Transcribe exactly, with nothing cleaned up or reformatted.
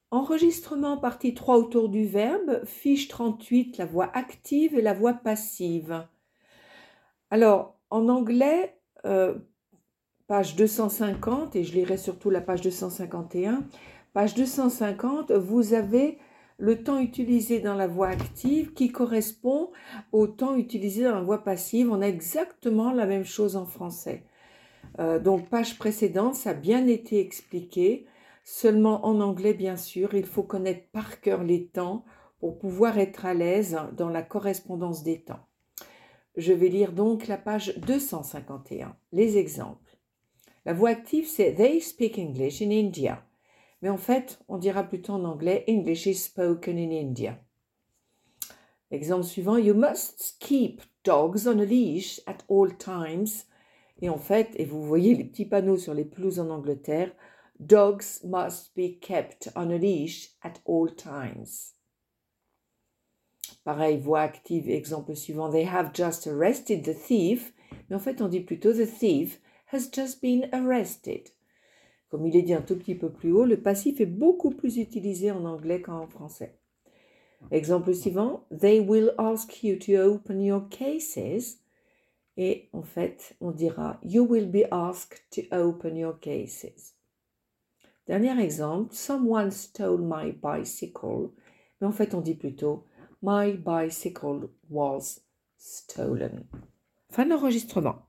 Enregistrement partie trois autour du verbe, fiche trente-huit, la voix active et la voix passive. Alors, en anglais, euh, page deux cent cinquante, et je lirai surtout la page deux cent cinquante et un, page deux cent cinquante, vous avez le temps utilisé dans la voix active qui correspond au temps utilisé dans la voix passive. On a exactement la même chose en français. Euh, donc, page précédente, ça a bien été expliqué. Seulement en anglais, bien sûr, il faut connaître par cœur les temps pour pouvoir être à l'aise dans la correspondance des temps. Je vais lire donc la page deux cent cinquante et un, les exemples. La voix active, c'est « They speak English in India ». Mais en fait, on dira plutôt en anglais « English is spoken in India ». Exemple suivant « You must keep dogs on a leash at all times ». Et en fait, et vous voyez les petits panneaux sur les pelouses en Angleterre, « Dogs must be kept on a leash at all times ». Pareil, voix active, exemple suivant, they have just arrested the thief. Mais en fait, on dit plutôt, the thief has just been arrested. Comme il est dit un tout petit peu plus haut, le passif est beaucoup plus utilisé en anglais qu'en français. Exemple suivant, they will ask you to open your cases. Et en fait, on dira, you will be asked to open your cases. Dernier exemple, someone stole my bicycle. Mais en fait, on dit plutôt, my bicycle was stolen. Fin d'enregistrement.